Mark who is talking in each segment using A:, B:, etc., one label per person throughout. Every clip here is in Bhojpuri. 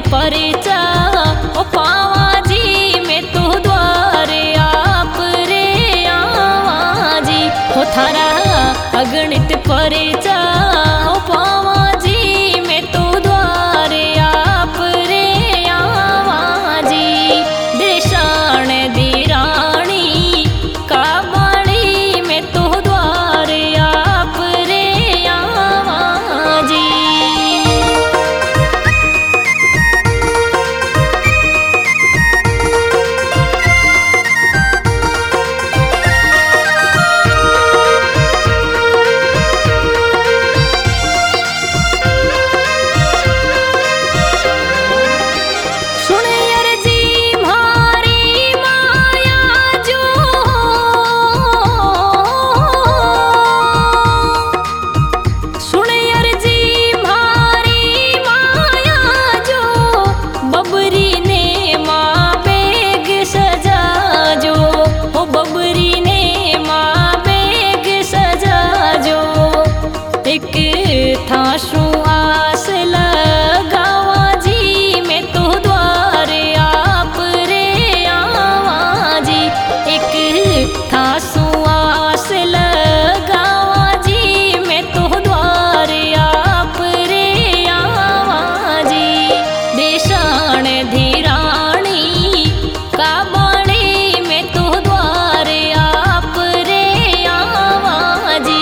A: परिचा ओ पावा जी मैं तो द्वारे आप रे आवा जी हो थारा अगणित परिचा ओ पावा जी मैं तो द्वारे आप रे आवा जी देशाण दीराणी काबाणी मैं तो द्वारे आप रे आवा जी। थाशु आस लगावा जी मैं तो द्वारे आप रे आवा जी एक थाशु आस लगावा जी मैं तो द्वारे आप रे आवा जी देशाण धीराणी काबाणी मैं तो द्वारे आप रे आवा जी।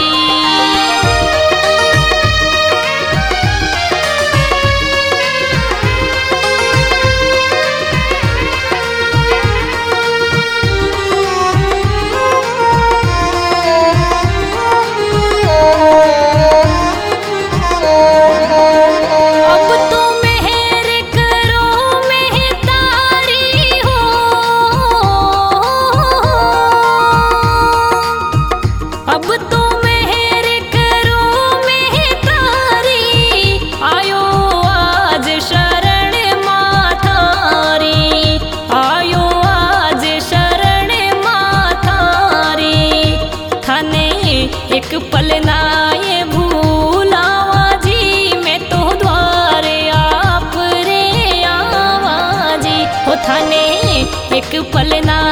A: अब तो मेहर करो मैं तारी आयो आज शरण माथारी आयो आज शरण माथारी थाने एक पल ना ये भूलावा जी मैं तो द्वारे आप रे आवा जी हो थाने एक पल ना